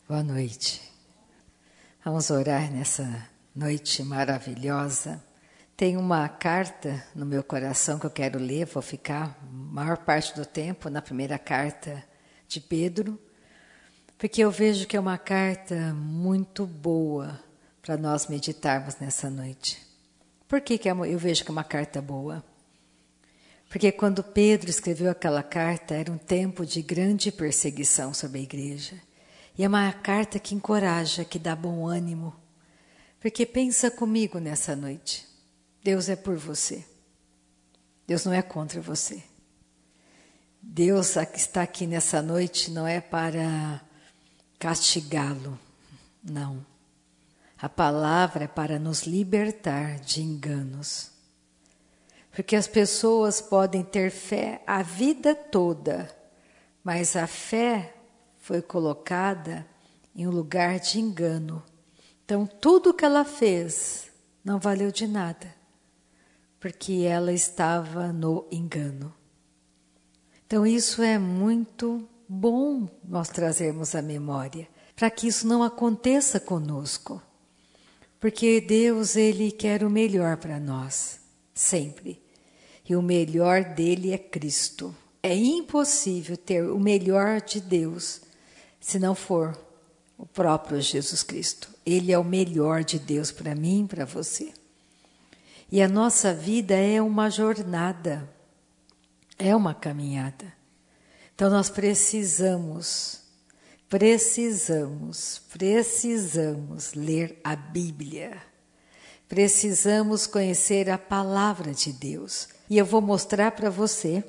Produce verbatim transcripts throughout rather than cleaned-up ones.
Boa noite. Vamos orar nessa noite maravilhosa. Tem uma carta no meu coração que eu quero ler, vou ficar a maior parte do tempo na primeira carta de Pedro, porque eu vejo que é uma carta muito boa para nós meditarmos nessa noite. Por que que eu vejo que é uma carta boa? Porque quando Pedro escreveu aquela carta, era um tempo de grande perseguição sobre a igreja. E é uma carta que encoraja, que dá bom ânimo. Porque pensa comigo nessa noite. Deus é por você. Deus não é contra você. Deus está aqui nessa noite não é para castigá-lo. Não. A palavra é para nos libertar de enganos. Porque as pessoas podem ter fé a vida toda, mas a fé foi colocada em um lugar de engano. Então, tudo que ela fez não valeu de nada, porque ela estava no engano. Então, isso é muito bom nós trazermos à memória, para que isso não aconteça conosco. Porque Deus, Ele quer o melhor para nós, sempre. E o melhor dele é Cristo. É impossível ter o melhor de Deus se não for o próprio Jesus Cristo. Ele é o melhor de Deus para mim e para você. E a nossa vida é uma jornada, é uma caminhada. Então nós precisamos, precisamos, precisamos ler a Bíblia. Precisamos conhecer a palavra de Deus. E eu vou mostrar para você,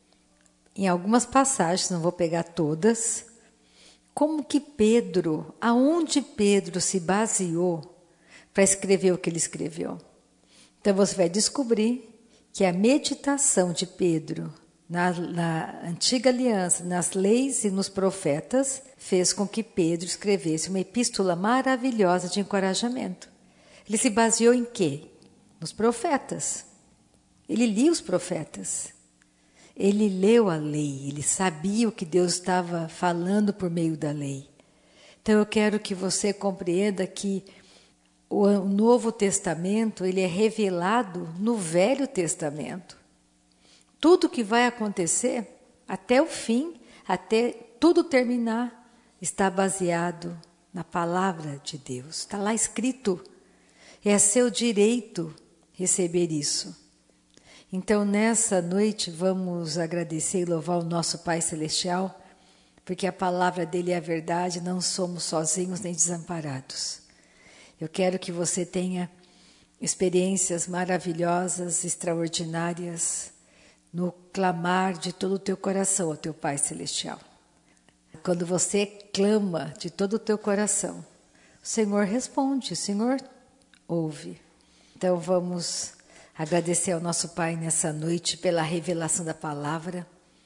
em algumas passagens, não vou pegar todas, como que Pedro, aonde Pedro se baseou para escrever o que ele escreveu. Então você vai descobrir que a meditação de Pedro na, na antiga aliança, nas leis e nos profetas, fez com que Pedro escrevesse uma epístola maravilhosa de encorajamento. Ele se baseou em quê? Nos profetas. Ele lia os profetas. Ele leu a lei, ele sabia o que Deus estava falando por meio da lei. Então eu quero que você compreenda que o Novo Testamento, ele é revelado no Velho Testamento. Tudo que vai acontecer, até o fim, até tudo terminar, está baseado na palavra de Deus. Está lá escrito. É seu direito receber isso. Então, nessa noite, vamos agradecer e louvar o nosso Pai Celestial, porque a palavra dele é a verdade, não somos sozinhos nem desamparados. Eu quero que você tenha experiências maravilhosas, extraordinárias, no clamar de todo o teu coração ao teu Pai Celestial. Quando você clama de todo o teu coração, o Senhor responde, o Senhor ouve. Então, vamos agradecer ao nosso Pai nessa noite pela revelação da palavra.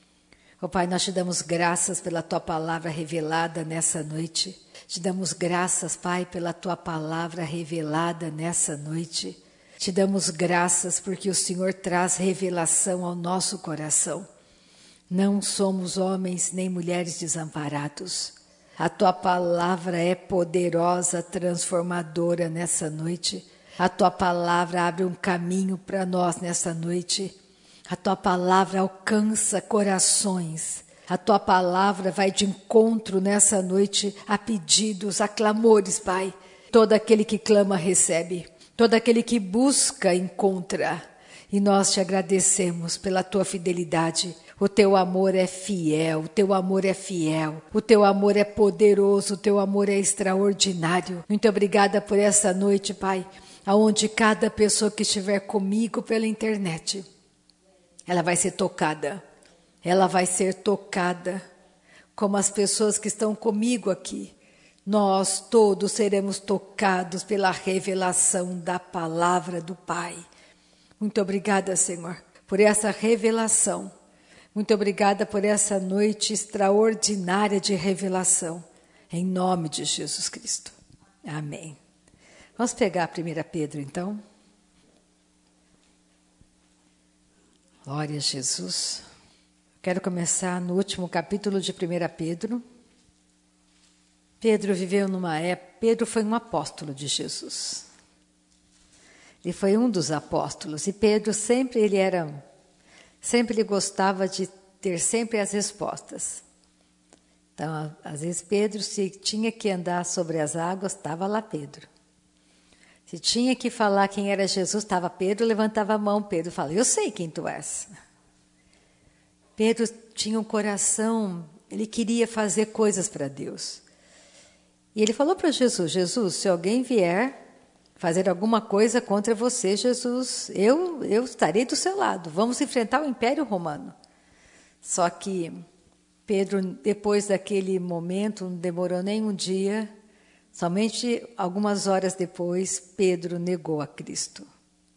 Ó Pai, nós te damos graças pela tua palavra revelada nessa noite. Te damos graças, Pai, pela tua palavra revelada nessa noite. Te damos graças porque o Senhor traz revelação ao nosso coração. Não somos homens nem mulheres desamparados. A tua palavra é poderosa, transformadora nessa noite. A tua palavra abre um caminho para nós nessa noite. A tua palavra alcança corações. A tua palavra vai de encontro nessa noite a pedidos, a clamores, Pai. Todo aquele que clama recebe. Todo aquele que busca encontra. E nós te agradecemos pela tua fidelidade. O teu amor é fiel, o teu amor é fiel, o teu amor é poderoso, o teu amor é extraordinário. Muito obrigada por essa noite, Pai. Aonde cada pessoa que estiver comigo pela internet, ela vai ser tocada, ela vai ser tocada, como as pessoas que estão comigo aqui. Nós todos seremos tocados pela revelação da palavra do Pai. Muito obrigada, Senhor, por essa revelação. Muito obrigada por essa noite extraordinária de revelação. Em nome de Jesus Cristo. Amém. Vamos pegar a primeira Pedro, então. Glória a Jesus. Quero começar no último capítulo de primeira Pedro. Pedro viveu numa época... Pedro foi um apóstolo de Jesus. Ele foi um dos apóstolos. E Pedro sempre ele era... Sempre ele gostava de ter sempre as respostas. Então, às vezes, Pedro, se tinha que andar sobre as águas, estava lá Pedro. Se tinha que falar quem era Jesus, estava Pedro, levantava a mão, Pedro falava, eu sei quem tu és. Pedro tinha um coração, ele queria fazer coisas para Deus. E ele falou para Jesus, Jesus, se alguém vier fazer alguma coisa contra você, Jesus, eu, eu estarei do seu lado, vamos enfrentar o Império Romano. Só que Pedro, depois daquele momento, não demorou nem um dia, somente algumas horas depois, Pedro negou a Cristo.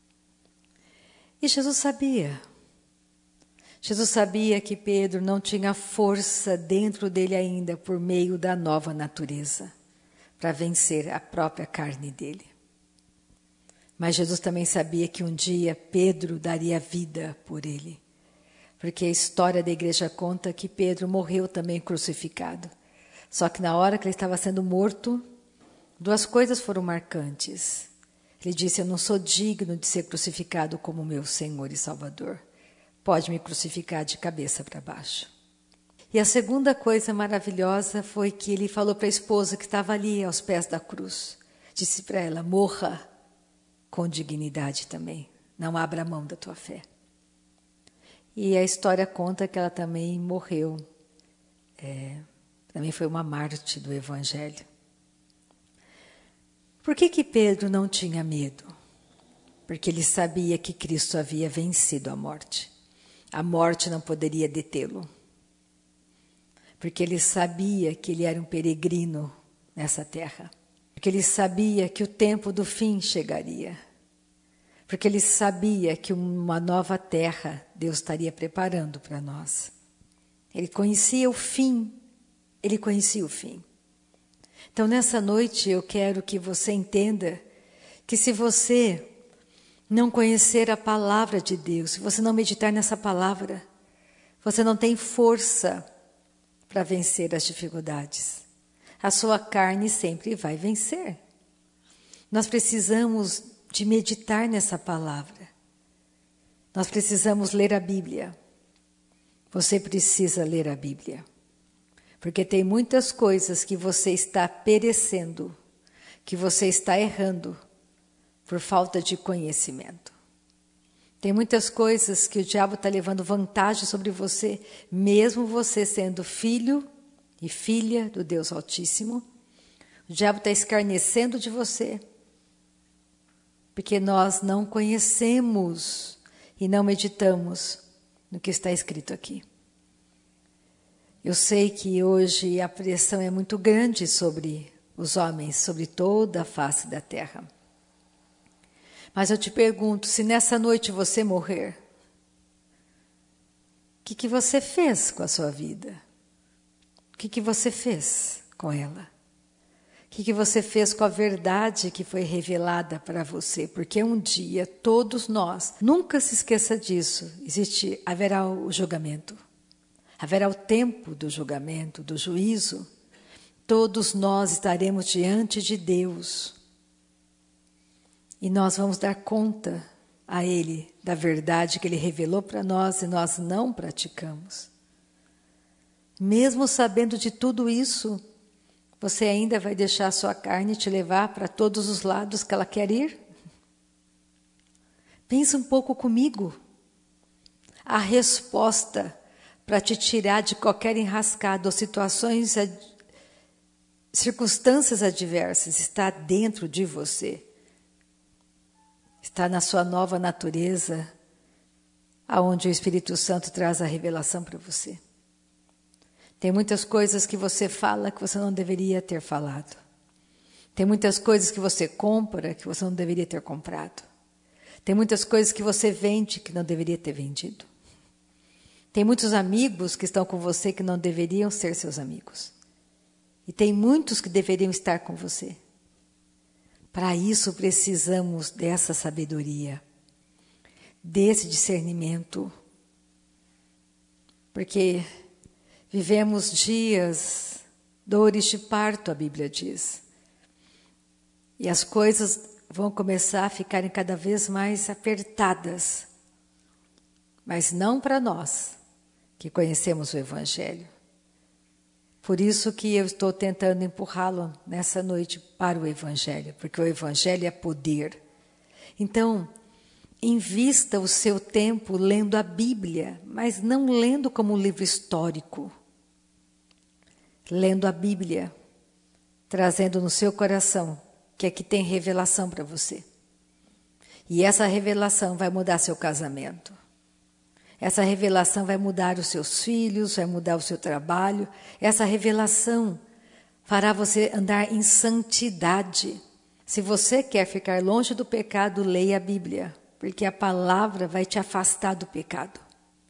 E Jesus sabia. Jesus sabia que Pedro não tinha força dentro dele ainda por meio da nova natureza para vencer a própria carne dele. Mas Jesus também sabia que um dia Pedro daria vida por ele. Porque a história da igreja conta que Pedro morreu também crucificado. Só que na hora que ele estava sendo morto, duas coisas foram marcantes. Ele disse, eu não sou digno de ser crucificado como meu Senhor e Salvador. Pode me crucificar de cabeça para baixo. E a segunda coisa maravilhosa foi que ele falou para a esposa que estava ali aos pés da cruz. Disse para ela, morra com dignidade também. Não abra mão da tua fé. E a história conta que ela também morreu. É, também foi uma mártir do Evangelho. Por que que Pedro não tinha medo? Porque ele sabia que Cristo havia vencido a morte. A morte não poderia detê-lo. Porque ele sabia que ele era um peregrino nessa terra. Porque ele sabia que o tempo do fim chegaria. Porque ele sabia que uma nova terra Deus estaria preparando para nós. Ele conhecia o fim. Ele conhecia o fim. Então, nessa noite, eu quero que você entenda que se você não conhecer a palavra de Deus, se você não meditar nessa palavra, você não tem força para vencer as dificuldades. A sua carne sempre vai vencer. Nós precisamos de meditar nessa palavra. Nós precisamos ler a Bíblia. Você precisa ler a Bíblia. Porque tem muitas coisas que você está perecendo, que você está errando por falta de conhecimento. Tem muitas coisas que o diabo está levando vantagem sobre você, mesmo você sendo filho e filha do Deus Altíssimo. O diabo está escarnecendo de você, porque nós não conhecemos e não meditamos no que está escrito aqui. Eu sei que hoje a pressão é muito grande sobre os homens, sobre toda a face da terra. Mas eu te pergunto, se nessa noite você morrer, o que, que você fez com a sua vida? O que, que você fez com ela? O que, que você fez com a verdade que foi revelada para você? Porque um dia, todos nós, nunca se esqueça disso, existe, haverá o julgamento. Haverá o tempo do julgamento, do juízo. Todos nós estaremos diante de Deus. E nós vamos dar conta a Ele da verdade que Ele revelou para nós e nós não praticamos. Mesmo sabendo de tudo isso, você ainda vai deixar a sua carne te levar para todos os lados que ela quer ir? Pensa um pouco comigo. A resposta para te tirar de qualquer enrascada ou situações, circunstâncias adversas, está dentro de você. Está na sua nova natureza, aonde o Espírito Santo traz a revelação para você. Tem muitas coisas que você fala que você não deveria ter falado. Tem muitas coisas que você compra que você não deveria ter comprado. Tem muitas coisas que você vende que não deveria ter vendido. Tem muitos amigos que estão com você que não deveriam ser seus amigos. E tem muitos que deveriam estar com você. Para isso precisamos dessa sabedoria, desse discernimento. Porque vivemos dias dores de parto, a Bíblia diz. E as coisas vão começar a ficarem cada vez mais apertadas. Mas não para nós, que conhecemos o Evangelho. Por isso que eu estou tentando empurrá-lo nessa noite para o Evangelho, porque o Evangelho é poder. Então, invista o seu tempo lendo a Bíblia, mas não lendo como um livro histórico. Lendo a Bíblia, trazendo no seu coração que aqui tem revelação para você. E essa revelação vai mudar seu casamento. Essa revelação vai mudar os seus filhos, vai mudar o seu trabalho. Essa revelação fará você andar em santidade. Se você quer ficar longe do pecado, leia a Bíblia, porque a palavra vai te afastar do pecado.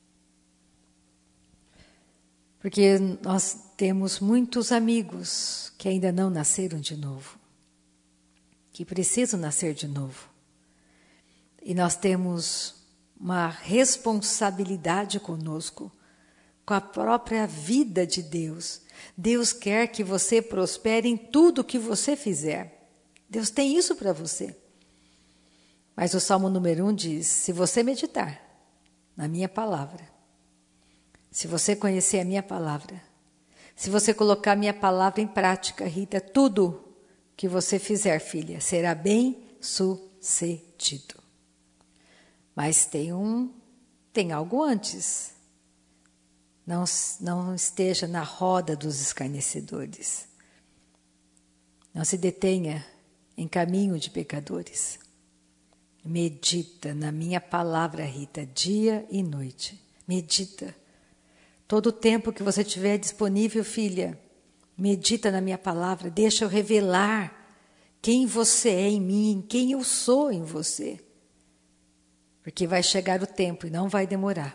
Porque nós temos muitos amigos que ainda não nasceram de novo, que precisam nascer de novo. E nós temos uma responsabilidade conosco, com a própria vida de Deus. Deus quer que você prospere em tudo que você fizer. Deus tem isso para você. Mas o Salmo número um diz, se você meditar na minha palavra, se você conhecer a minha palavra, se você colocar a minha palavra em prática, Rita, tudo que você fizer, filha, será bem sucedido. Mas tem um, tem algo antes. Não, não esteja na roda dos escarnecedores. Não se detenha em caminho de pecadores. Medita na minha palavra, Rita, dia e noite. Medita. Todo o tempo que você tiver disponível, filha, medita na minha palavra. Deixa eu revelar quem você é em mim, quem eu sou em você. Porque vai chegar o tempo, e não vai demorar,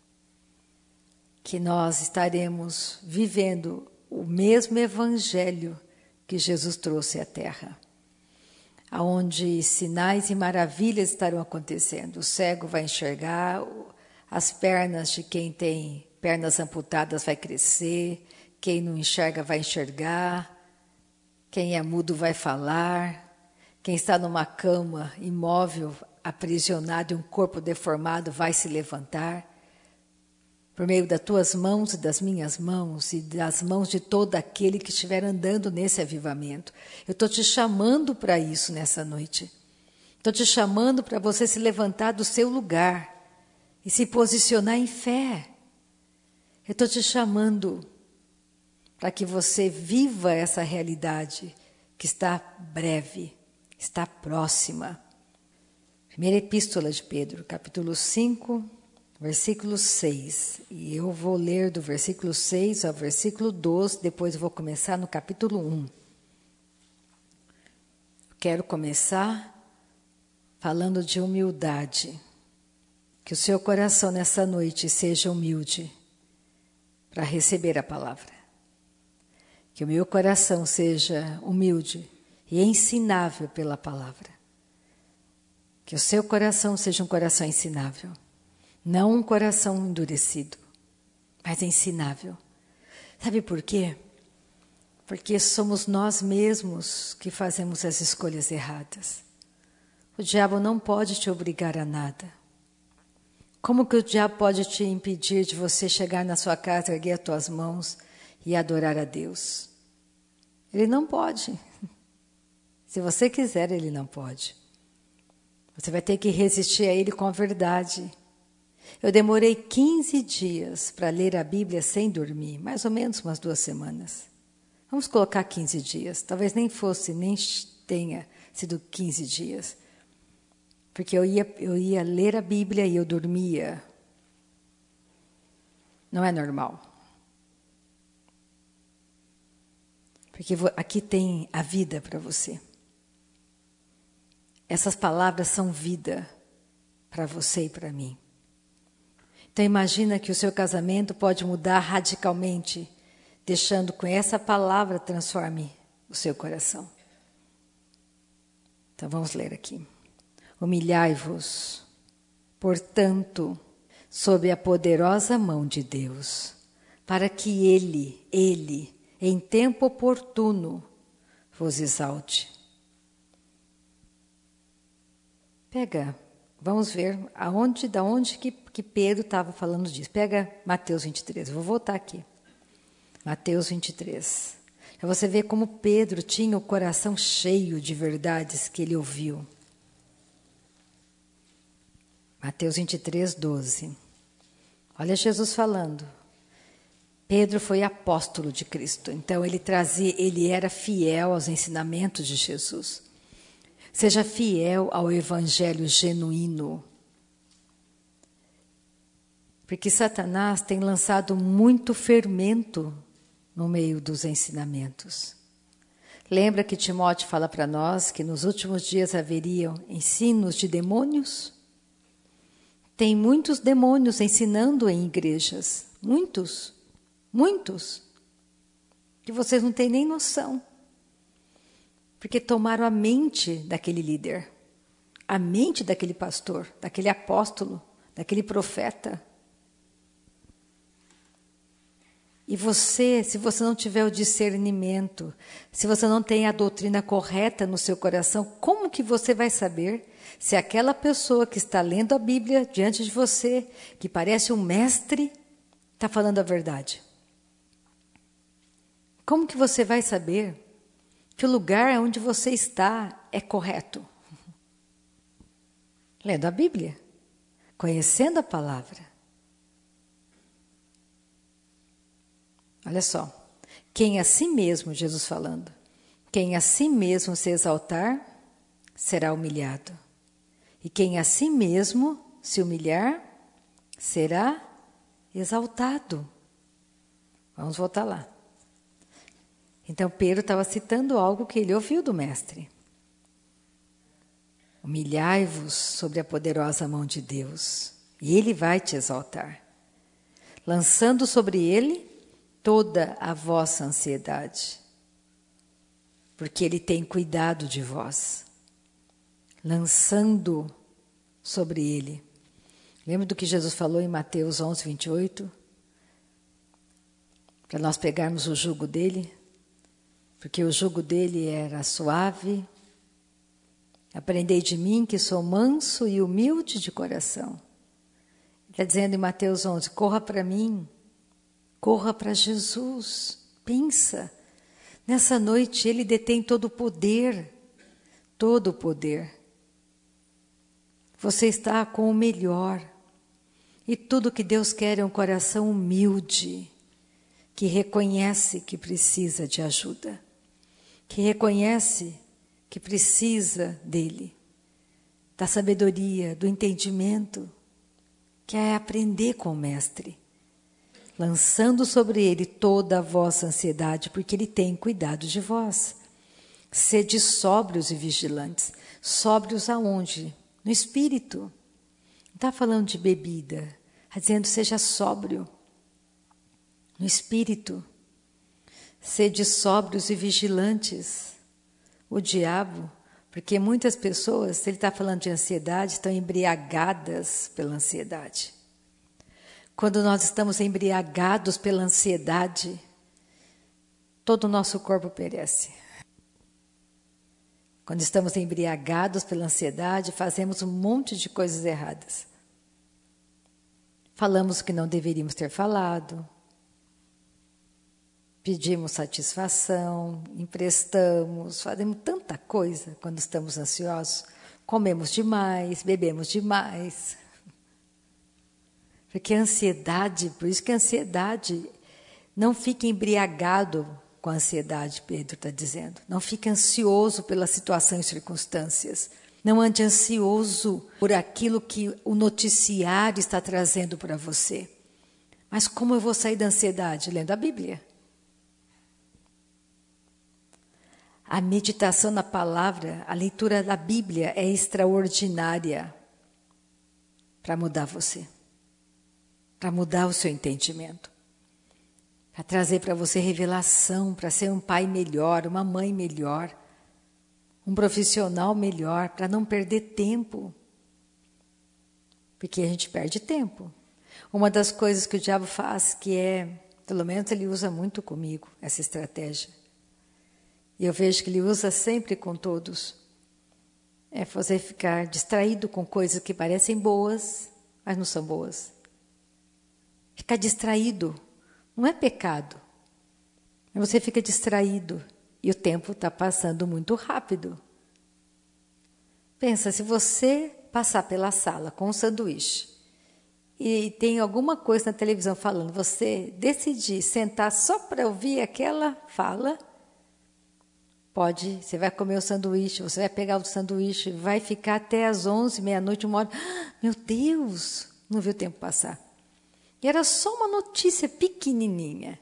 que nós estaremos vivendo o mesmo evangelho que Jesus trouxe à terra, onde sinais e maravilhas estarão acontecendo. O cego vai enxergar, as pernas de quem tem pernas amputadas vai crescer, quem não enxerga vai enxergar, quem é mudo vai falar, quem está numa cama imóvel, aprisionado e um corpo deformado vai se levantar. Por meio das tuas mãos e das minhas mãos e das mãos de todo aquele que estiver andando nesse avivamento. Eu estou te chamando para isso nessa noite. Estou te chamando para você se levantar do seu lugar e se posicionar em fé. Eu estou te chamando para que você viva essa realidade que está breve, está próxima. Primeira Epístola de Pedro, capítulo cinco, versículo seis. E eu vou ler do versículo seis ao versículo doze, depois eu vou começar no capítulo um. Quero começar falando de humildade. Que o seu coração nessa noite seja humilde para receber a palavra. Que o meu coração seja humilde e ensinável pela palavra. Que o seu coração seja um coração ensinável. Não um coração endurecido, mas ensinável. Sabe por quê? Porque somos nós mesmos que fazemos as escolhas erradas. O diabo não pode te obrigar a nada. Como que o diabo pode te impedir de você chegar na sua casa, erguer as tuas mãos e adorar a Deus? Ele não pode. Se você quiser, ele não pode. Você vai ter que resistir a ele com a verdade. Eu demorei quinze dias para ler a Bíblia sem dormir, mais ou menos umas duas semanas. Vamos colocar quinze dias, talvez nem fosse, nem tenha sido quinze dias. Porque eu ia, eu ia ler a Bíblia e eu dormia. Não é normal. Porque aqui tem a vida para você. Essas palavras são vida para você e para mim. Então imagina que o seu casamento pode mudar radicalmente, deixando com essa palavra transforme o seu coração. Então vamos ler aqui. Humilhai-vos, portanto, sob a poderosa mão de Deus, para que Ele, Ele, em tempo oportuno vos exalte. Pega, vamos ver aonde, da onde que, que Pedro estava falando disso. Pega Mateus vinte e três, eu vou voltar aqui. Mateus vinte e três. Para você ver como Pedro tinha o coração cheio de verdades que ele ouviu. Mateus vinte e três, doze. Olha Jesus falando. Pedro foi apóstolo de Cristo, então ele trazia, ele era fiel aos ensinamentos de Jesus. Seja fiel ao evangelho genuíno. Porque Satanás tem lançado muito fermento no meio dos ensinamentos. Lembra que Timóteo fala para nós que nos últimos dias haveriam ensinos de demônios? Tem muitos demônios ensinando em igrejas. Muitos. Muitos. Que vocês não têm nem noção. Porque tomaram a mente daquele líder. A mente daquele pastor, daquele apóstolo, daquele profeta. E você, se você não tiver o discernimento, se você não tem a doutrina correta no seu coração, como que você vai saber se aquela pessoa que está lendo a Bíblia diante de você, que parece um mestre, está falando a verdade? Como que você vai saber que o lugar onde você está é correto? Lendo a Bíblia, conhecendo a palavra. Olha só, quem a si mesmo, Jesus falando, quem a si mesmo se exaltar, será humilhado. E quem a si mesmo se humilhar, será exaltado. Vamos voltar lá. Então Pedro estava citando algo que ele ouviu do mestre. Humilhai-vos sobre a poderosa mão de Deus, e Ele vai te exaltar, lançando sobre Ele toda a vossa ansiedade, porque Ele tem cuidado de vós, lançando sobre Ele. Lembra do que Jesus falou em Mateus onze, vinte e oito? Para nós pegarmos o jugo dele, porque o jugo dele era suave. Aprendei de mim que sou manso e humilde de coração. Está dizendo em Mateus onze, corra para mim. Corra para Jesus, pensa. Nessa noite Ele detém todo o poder, todo o poder. Você está com o melhor. E tudo que Deus quer é um coração humilde, que reconhece que precisa de ajuda, que reconhece que precisa dEle, da sabedoria, do entendimento, que é aprender com o Mestre. Lançando sobre Ele toda a vossa ansiedade, porque Ele tem cuidado de vós. Sede sóbrios e vigilantes. Sóbrios aonde? No espírito. Não está falando de bebida. Está dizendo, seja sóbrio. No espírito. Sede sóbrios e vigilantes. O diabo, porque muitas pessoas, se ele está falando de ansiedade, estão embriagadas pela ansiedade. Quando nós estamos embriagados pela ansiedade, todo o nosso corpo perece. Quando estamos embriagados pela ansiedade, fazemos um monte de coisas erradas. Falamos o que não deveríamos ter falado, pedimos satisfação, emprestamos, fazemos tanta coisa quando estamos ansiosos. Comemos demais, bebemos demais. Porque a ansiedade, por isso que a ansiedade, não fique embriagado com a ansiedade, Pedro está dizendo. Não fique ansioso pela situação e circunstâncias. Não ande ansioso por aquilo que o noticiário está trazendo para você. Mas como eu vou sair da ansiedade? Lendo a Bíblia. A meditação na palavra, a leitura da Bíblia é extraordinária para mudar você. Para mudar o seu entendimento, para trazer para você revelação, para ser um pai melhor, uma mãe melhor, um profissional melhor, para não perder tempo, porque a gente perde tempo. Uma das coisas que o diabo faz, que é Pelo menos ele usa muito comigo essa estratégia. E eu vejo que ele usa sempre com todos. É você ficar distraído com coisas que parecem boas, mas não são boas. Ficar distraído não é pecado. Mas você fica distraído e o tempo está passando muito rápido. Pensa, se você passar pela sala com um sanduíche e tem alguma coisa na televisão falando, você decidir sentar só para ouvir aquela fala, pode, você vai comer o sanduíche, você vai pegar o sanduíche, vai ficar até às onze, meia-noite, uma hora. Ah, meu Deus, não viu o tempo passar. E era só uma notícia pequenininha.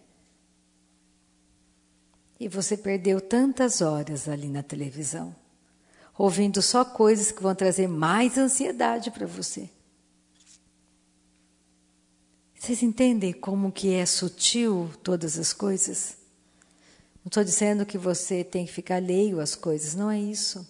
E você perdeu tantas horas ali na televisão, ouvindo só coisas que vão trazer mais ansiedade para você. Vocês entendem como que é sutil todas as coisas? Não estou dizendo que você tem que ficar alheio às coisas, não é isso.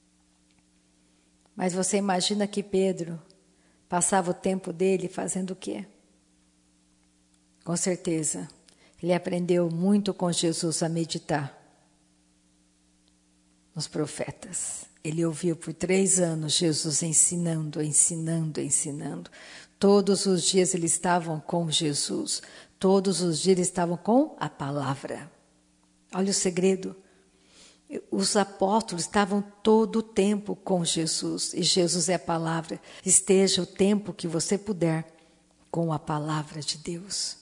Mas você imagina que Pedro passava o tempo dele fazendo o quê? Com certeza, ele aprendeu muito com Jesus a meditar nos profetas. Ele ouviu por três anos Jesus ensinando, ensinando, ensinando. Todos os dias eles estavam com Jesus. Todos os dias eles estavam com a palavra. Olha o segredo. Os apóstolos estavam todo o tempo com Jesus. E Jesus é a palavra. Esteja o tempo que você puder com a palavra de Deus.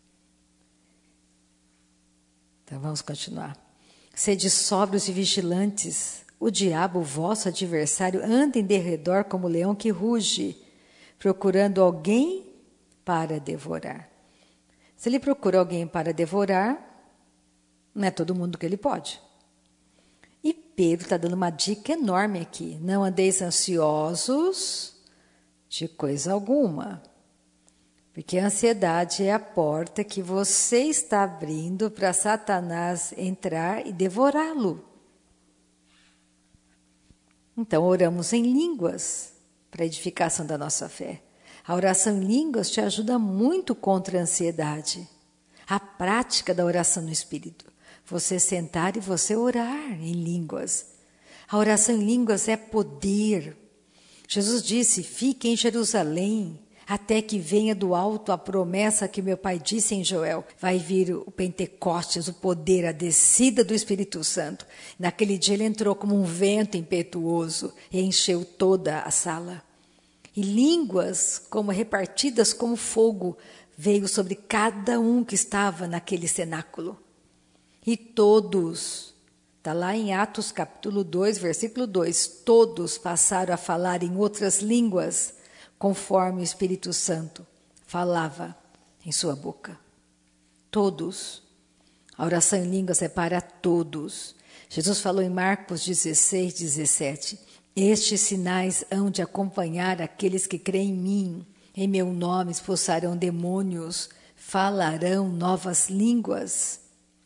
Então vamos continuar. Sede sóbrios e vigilantes. O diabo, o vosso adversário, anda em derredor como leão que ruge, procurando alguém para devorar. Se ele procura alguém para devorar, não é todo mundo que ele pode. E Pedro está dando uma dica enorme aqui. Não andeis ansiosos de coisa alguma. Porque a ansiedade é a porta que você está abrindo para Satanás entrar e devorá-lo. Então, oramos em línguas para a edificação da nossa fé. A oração em línguas te ajuda muito contra a ansiedade. A prática da oração no Espírito. Você sentar e você orar em línguas. A oração em línguas é poder. Jesus disse, fique em Jerusalém, até que venha do alto a promessa que meu pai disse em Joel. Vai vir o Pentecostes, o poder, a descida do Espírito Santo. Naquele dia ele entrou como um vento impetuoso e encheu toda a sala. E línguas, como repartidas como fogo, veio sobre cada um que estava naquele cenáculo. E todos, está lá em Atos capítulo dois, versículo dois, todos passaram a falar em outras línguas, conforme o Espírito Santo falava em sua boca. Todos. A oração em línguas é para todos. Jesus falou em Marcos dezesseis, dezessete. Estes sinais hão de acompanhar aqueles que creem em mim. Em meu nome expulsarão demônios, falarão novas línguas.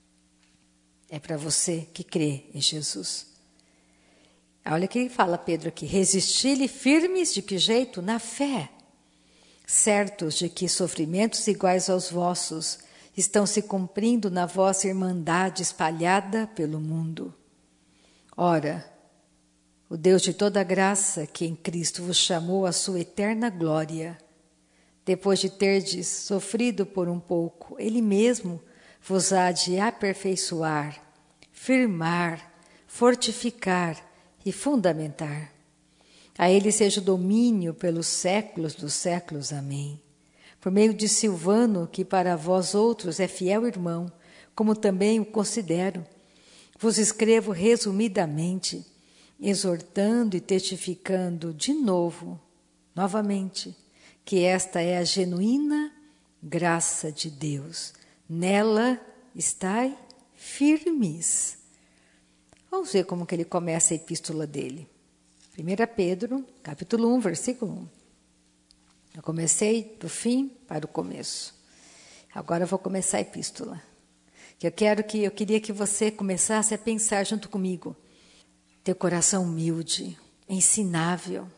É para você que crê em Jesus. Olha o que ele fala, Pedro, aqui. Resisti-lhe firmes, de que jeito? Na fé. Certos de que sofrimentos iguais aos vossos estão se cumprindo na vossa irmandade espalhada pelo mundo. Ora, o Deus de toda graça, que em Cristo vos chamou à sua eterna glória, depois de terdes sofrido por um pouco, Ele mesmo vos há de aperfeiçoar, firmar, fortificar e fundamentar. A Ele seja o domínio pelos séculos dos séculos. Amém. Por meio de Silvano, que para vós outros é fiel irmão, como também o considero, vos escrevo resumidamente, exortando e testificando de novo, novamente, que esta é a genuína graça de Deus. Nela estai firmes. Vamos ver como que ele começa a epístola dele. primeira Pedro, capítulo um, versículo um. Eu comecei do fim para o começo. Agora eu vou começar a epístola. Eu quero que eu queria que você começasse a pensar junto comigo. Teu coração humilde, ensinável.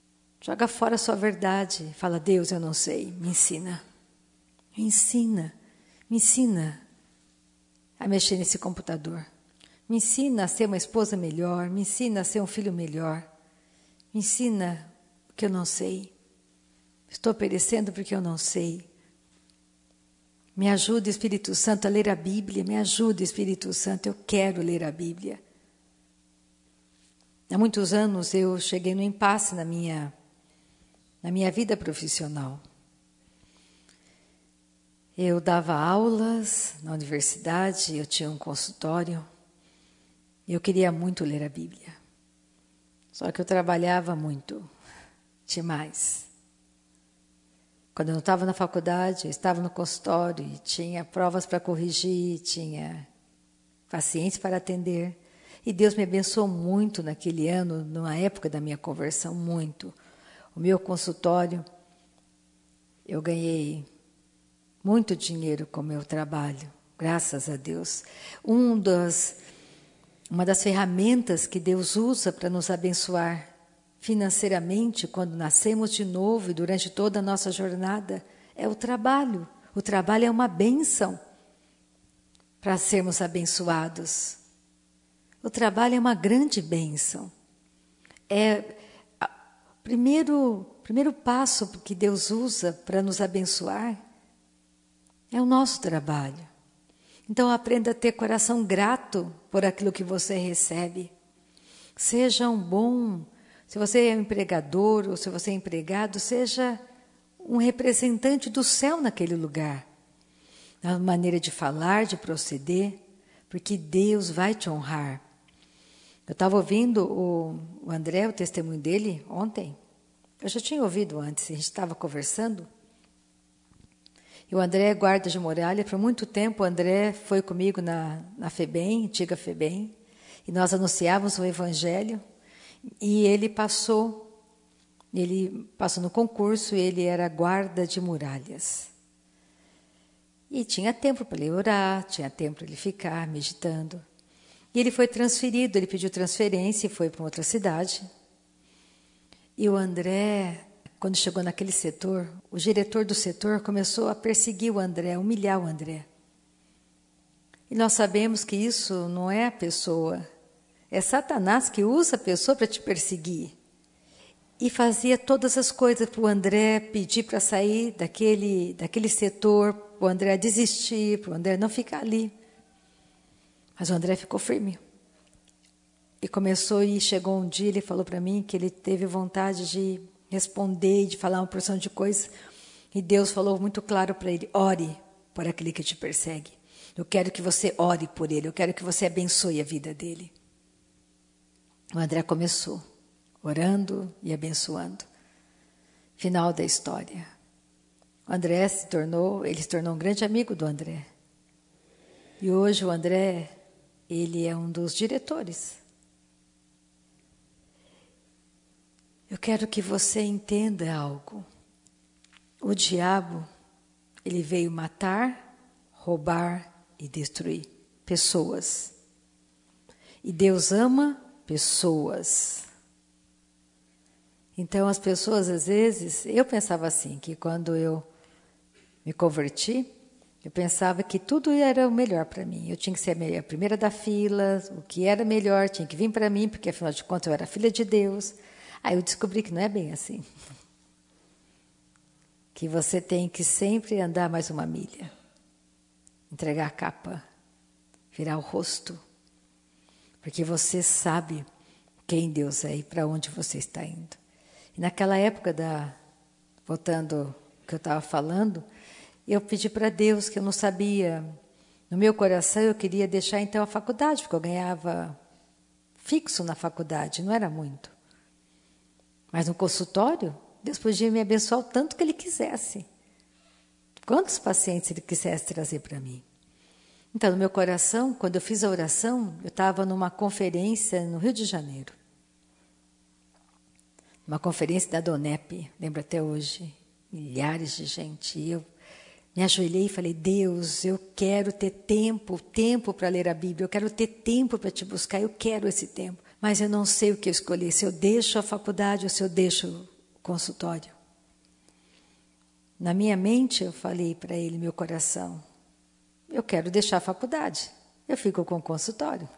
Joga fora a sua verdade. Fala, Deus, eu não sei, me ensina. Me ensina. Me ensina a mexer nesse computador. Me ensina a ser uma esposa melhor. Me ensina a ser um filho melhor. Me ensina o que eu não sei. Estou perecendo porque eu não sei. Me ajuda, Espírito Santo, a ler a Bíblia. Me ajuda, Espírito Santo, eu quero ler a Bíblia. Há muitos anos eu cheguei no impasse na minha, na minha vida profissional. Eu dava aulas na universidade, eu tinha um consultório. E eu queria muito ler a Bíblia. Só que eu trabalhava muito, demais. Quando eu não estava na faculdade, eu estava no consultório e tinha provas para corrigir, tinha pacientes para atender. E Deus me abençoou muito naquele ano, numa época da minha conversão, muito. O meu consultório, eu ganhei muito dinheiro com o meu trabalho, graças a Deus. Um das, uma das ferramentas que Deus usa para nos abençoar financeiramente, quando nascemos de novo e durante toda a nossa jornada, é o trabalho. O trabalho é uma bênção para sermos abençoados. O trabalho é uma grande bênção. É o primeiro, primeiro passo que Deus usa para nos abençoar é o nosso trabalho. Então aprenda a ter coração grato por aquilo que você recebe. Seja um bom... Se você é um empregador ou se você é empregado, seja um representante do céu naquele lugar. Na maneira de falar, de proceder, porque Deus vai te honrar. Eu estava ouvindo o, o André, o testemunho dele, ontem. Eu já tinha ouvido antes, a gente estava conversando. E o André é guarda de muralha. Por muito tempo, o André foi comigo na, na FEBEM, antiga FEBEM, e nós anunciávamos o Evangelho. E ele passou, ele passou no concurso, ele era guarda de muralhas. E tinha tempo para ele orar, tinha tempo para ele ficar meditando. E ele foi transferido, ele pediu transferência e foi para outra cidade. E o André, quando chegou naquele setor, o diretor do setor começou a perseguir o André, a humilhar o André. E nós sabemos que isso não é a pessoa... É Satanás que usa a pessoa para te perseguir. E fazia todas as coisas para o André pedir para sair daquele, daquele setor, para o André desistir, para o André não ficar ali. Mas o André ficou firme. E começou e chegou um dia, ele falou para mim que ele teve vontade de responder e de falar uma porção de coisas. E Deus falou muito claro para ele, ore por aquele que te persegue. Eu quero que você ore por ele, eu quero que você abençoe a vida dele. O André começou, orando e abençoando. Final da história. O André se tornou, ele se tornou um grande amigo do André. E hoje o André, ele é um dos diretores. Eu quero que você entenda algo. O diabo, ele veio matar, roubar e destruir pessoas. E Deus ama pessoas. Então, as pessoas, às vezes, eu pensava assim, que quando eu me converti, eu pensava que tudo era o melhor para mim. Eu tinha que ser a primeira da fila, o que era melhor tinha que vir para mim, porque, afinal de contas, eu era filha de Deus. Aí eu descobri que não é bem assim. Que você tem que sempre andar mais uma milha. Entregar a capa, virar o rosto. Porque você sabe quem Deus é e para onde você está indo. E naquela época, da, voltando ao que eu estava falando, eu pedi para Deus, que eu não sabia. No meu coração, eu queria deixar então a faculdade, porque eu ganhava fixo na faculdade, não era muito. Mas no consultório, Deus podia me abençoar o tanto que Ele quisesse. Quantos pacientes Ele quisesse trazer para mim. Então, no meu coração, quando eu fiz a oração, eu estava numa conferência no Rio de Janeiro. Uma conferência da Donep, lembro até hoje, milhares de gente. E eu me ajoelhei e falei, Deus, eu quero ter tempo, tempo para ler a Bíblia, eu quero ter tempo para te buscar, eu quero esse tempo. Mas eu não sei o que escolher, se eu deixo a faculdade ou se eu deixo o consultório. Na minha mente, eu falei para ele, meu coração, eu quero deixar a faculdade. Eu fico com o consultório.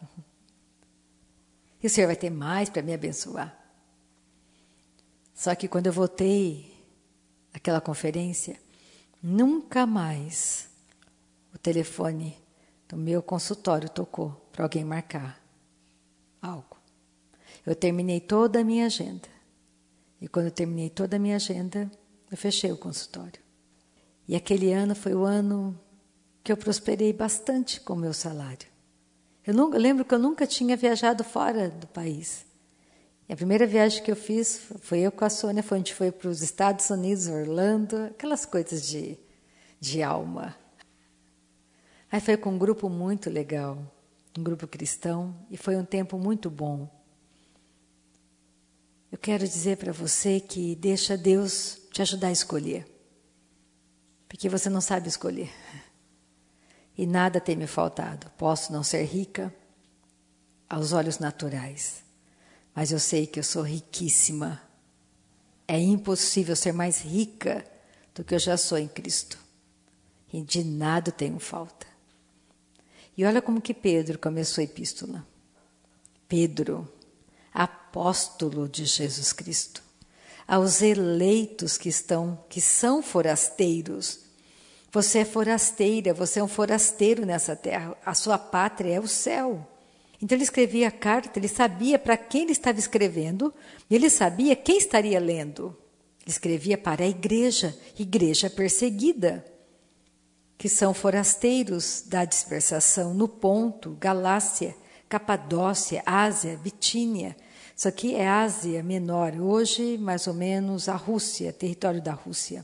E o Senhor vai ter mais para me abençoar. Só que quando eu voltei àquela conferência, nunca mais o telefone do meu consultório tocou para alguém marcar algo. Eu terminei toda a minha agenda. E quando eu terminei toda a minha agenda, eu fechei o consultório. E aquele ano foi o ano que eu prosperei bastante com o meu salário. Eu, nunca, eu lembro que eu nunca tinha viajado fora do país. E a primeira viagem que eu fiz foi eu com a Sônia, foi, a gente foi para os Estados Unidos, Orlando, aquelas coisas de, de alma. Aí foi com um grupo muito legal, um grupo cristão, e foi um tempo muito bom. Eu quero dizer para você que deixa Deus te ajudar a escolher, porque você não sabe escolher. E nada tem me faltado. Posso não ser rica aos olhos naturais, mas eu sei que eu sou riquíssima. É impossível ser mais rica do que eu já sou em Cristo. E de nada tenho falta. E olha como que Pedro começou a epístola. Pedro, apóstolo de Jesus Cristo, aos eleitos que estão, que são forasteiros. Você é forasteira, você é um forasteiro nessa terra. A sua pátria é o céu. Então ele escrevia a carta, ele sabia para quem ele estava escrevendo, e ele sabia quem estaria lendo. Ele escrevia para a igreja, igreja perseguida, que são forasteiros da dispersação no Ponto, Galácia, Capadócia, Ásia, Bitínia. Isso aqui é Ásia Menor, hoje mais ou menos a Rússia, território da Rússia.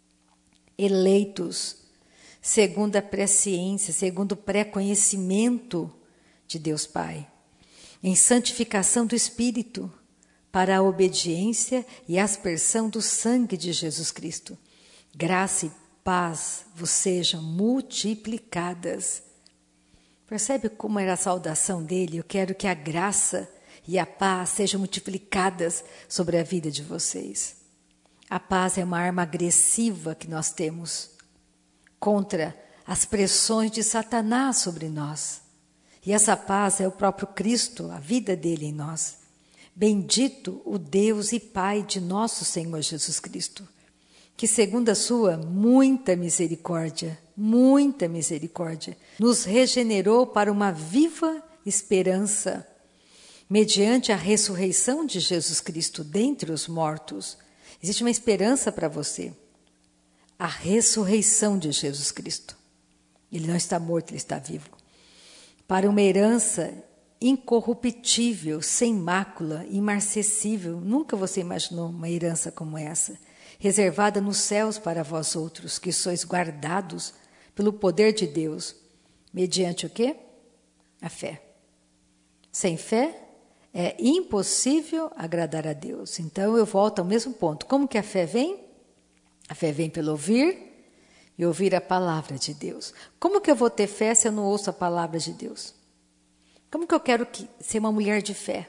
Eleitos, segundo a presciência, segundo o pré-conhecimento de Deus Pai, em santificação do Espírito, para a obediência e aspersão do sangue de Jesus Cristo. Graça e paz vos sejam multiplicadas. Percebe como era a saudação dele? Eu quero que a graça e a paz sejam multiplicadas sobre a vida de vocês. A paz é uma arma agressiva que nós temos contra as pressões de Satanás sobre nós. E essa paz é o próprio Cristo, a vida dele em nós. Bendito o Deus e Pai de nosso Senhor Jesus Cristo, que segundo a sua muita misericórdia, muita misericórdia, nos regenerou para uma viva esperança, mediante a ressurreição de Jesus Cristo dentre os mortos. Existe uma esperança para você, a ressurreição de Jesus Cristo. Ele não está morto, ele está vivo. Para uma herança incorruptível, sem mácula, imarcessível. Nunca você imaginou uma herança como essa, reservada nos céus para vós outros, que sois guardados pelo poder de Deus, mediante o quê? A fé. Sem fé é impossível agradar a Deus. Então eu volto ao mesmo ponto. Como que a fé vem? A fé vem pelo ouvir e ouvir a palavra de Deus. Como que eu vou ter fé se eu não ouço a palavra de Deus? Como que eu quero que, ser uma mulher de fé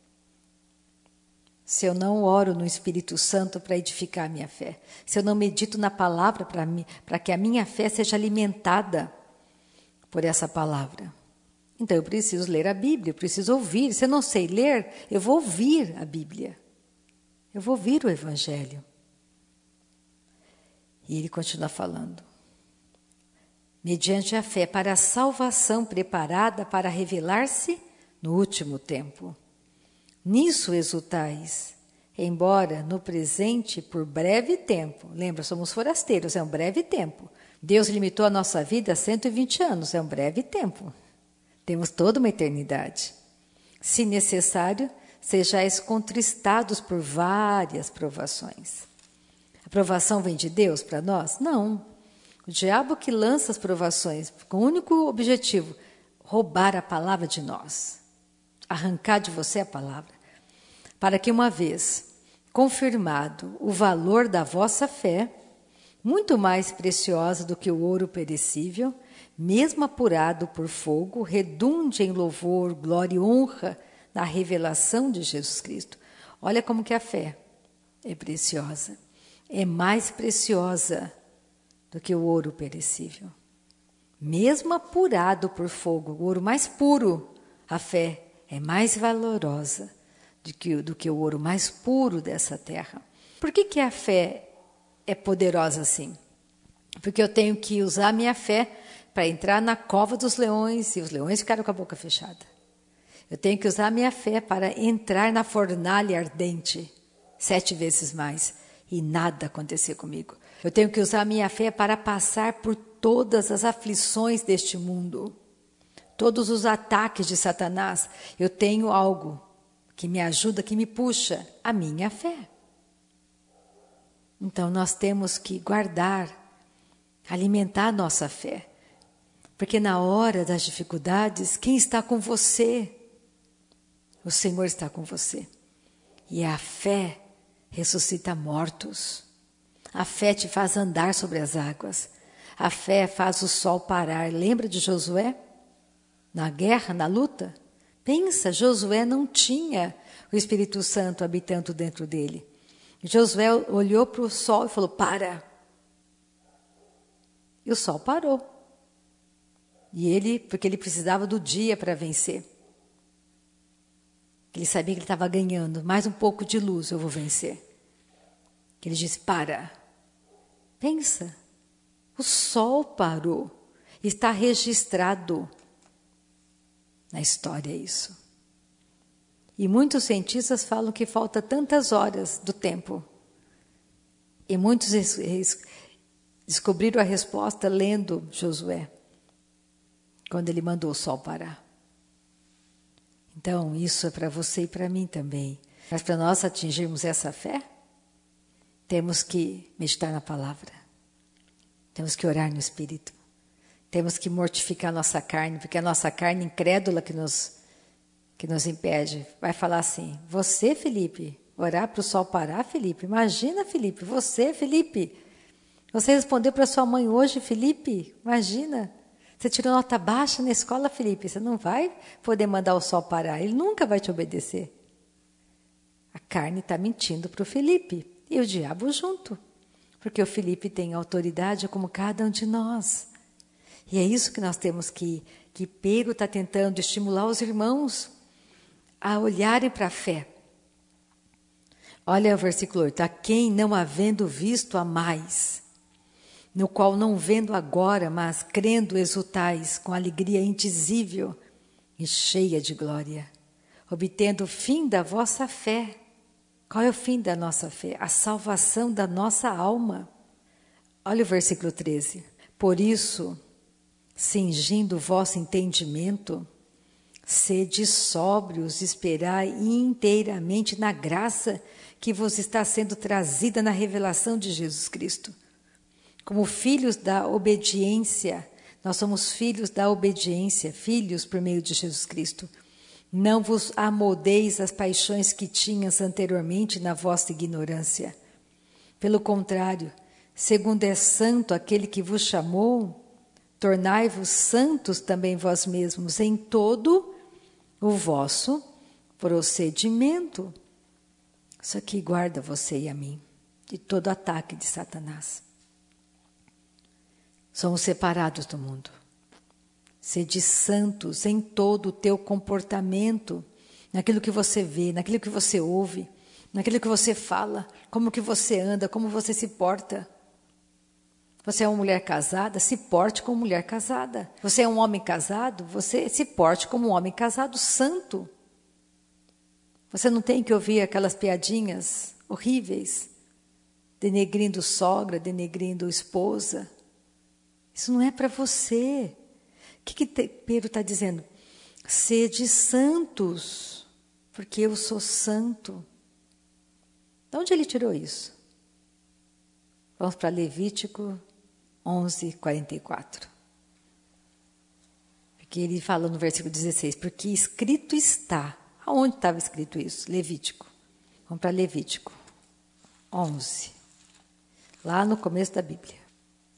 se eu não oro no Espírito Santo para edificar a minha fé? Se eu não medito na palavra para mim, para que a minha fé seja alimentada por essa palavra? Então eu preciso ler a Bíblia, eu preciso ouvir. Se eu não sei ler, eu vou ouvir a Bíblia. Eu vou ouvir o Evangelho. E ele continua falando. Mediante a fé para a salvação preparada para revelar-se no último tempo. Nisso exultais, embora no presente por breve tempo. Lembra, somos forasteiros, é um breve tempo. Deus limitou a nossa vida a cento e vinte anos, é um breve tempo. Temos toda uma eternidade. Se necessário, sejais contristados por várias provações. A provação vem de Deus para nós? Não. O diabo que lança as provações com o único objetivo, roubar a palavra de nós. Arrancar de você a palavra. Para que uma vez confirmado o valor da vossa fé, muito mais preciosa do que o ouro perecível, mesmo apurado por fogo, redunde em louvor, glória e honra na revelação de Jesus Cristo. Olha como que a fé é preciosa. É mais preciosa do que o ouro perecível. Mesmo apurado por fogo, o ouro mais puro, a fé é mais valorosa do que, do que o ouro mais puro dessa terra. Por que, que a fé é poderosa assim? Porque eu tenho que usar a minha fé para entrar na cova dos leões e os leões ficaram com a boca fechada. Eu tenho que usar a minha fé para entrar na fornalha ardente sete vezes mais e nada acontecer comigo. Eu tenho que usar a minha fé para passar por todas as aflições deste mundo, todos os ataques de Satanás. Eu tenho algo que me ajuda, que me puxa, a minha fé. Então nós temos que guardar, alimentar a nossa fé. Porque na hora das dificuldades, quem está com você? O Senhor está com você. E a fé ressuscita mortos. A fé te faz andar sobre as águas. A fé faz o sol parar. Lembra de Josué? Na guerra, na luta? Pensa, Josué não tinha o Espírito Santo habitando dentro dele. Josué olhou para o sol e falou, para. E o sol parou. E ele, porque ele precisava do dia para vencer. Ele sabia que ele estava ganhando. Mais um pouco de luz eu vou vencer. Ele disse, para. Pensa. O sol parou. Está registrado na história isso. E muitos cientistas falam que falta tantas horas do tempo. E muitos descobriram a resposta lendo Josué. Quando ele mandou o sol parar. Então, isso é para você e para mim também. Mas para nós atingirmos essa fé, temos que meditar na palavra. Temos que orar no Espírito. Temos que mortificar a nossa carne, porque a nossa carne incrédula que nos, que nos impede. Vai falar assim, você, Felipe, orar para o sol parar, Felipe? Imagina, Felipe, você, Felipe. Você respondeu para sua mãe hoje, Felipe? Imagina. Você tirou nota baixa na escola, Felipe, você não vai poder mandar o sol parar, ele nunca vai te obedecer. A carne está mentindo para o Felipe e o diabo junto, porque o Felipe tem autoridade como cada um de nós. E é isso que nós temos que, que Pedro está tentando estimular os irmãos a olharem para a fé. Olha o versículo oito, a quem não havendo visto a mais, no qual não vendo agora, mas crendo exultais com alegria indizível e cheia de glória, obtendo o fim da vossa fé. Qual é o fim da nossa fé? A salvação da nossa alma. Olha o versículo treze. Por isso, cingindo o vosso entendimento, sede sóbrios, esperai inteiramente na graça que vos está sendo trazida na revelação de Jesus Cristo. Como filhos da obediência, nós somos filhos da obediência, filhos por meio de Jesus Cristo. Não vos amoldeis as paixões que tinhas anteriormente na vossa ignorância. Pelo contrário, segundo é santo aquele que vos chamou, tornai-vos santos também vós mesmos em todo o vosso procedimento. Isso aqui guarda você e a mim de todo ataque de Satanás. Somos separados do mundo. Sede santos em todo o teu comportamento, naquilo que você vê, naquilo que você ouve, naquilo que você fala, como que você anda, como você se porta. Você é uma mulher casada, se porte como mulher casada. Você é um homem casado, você se porte como um homem casado santo. Você não tem que ouvir aquelas piadinhas horríveis, denegrindo sogra, denegrindo esposa. Isso não é para você. O que, que Pedro está dizendo? Sede santos, porque eu sou santo. De onde ele tirou isso? Vamos para Levítico onze, quarenta e quatro. Porque ele fala no versículo dezesseis, porque escrito está. Aonde estava escrito isso? Levítico. Vamos para Levítico onze. Lá no começo da Bíblia.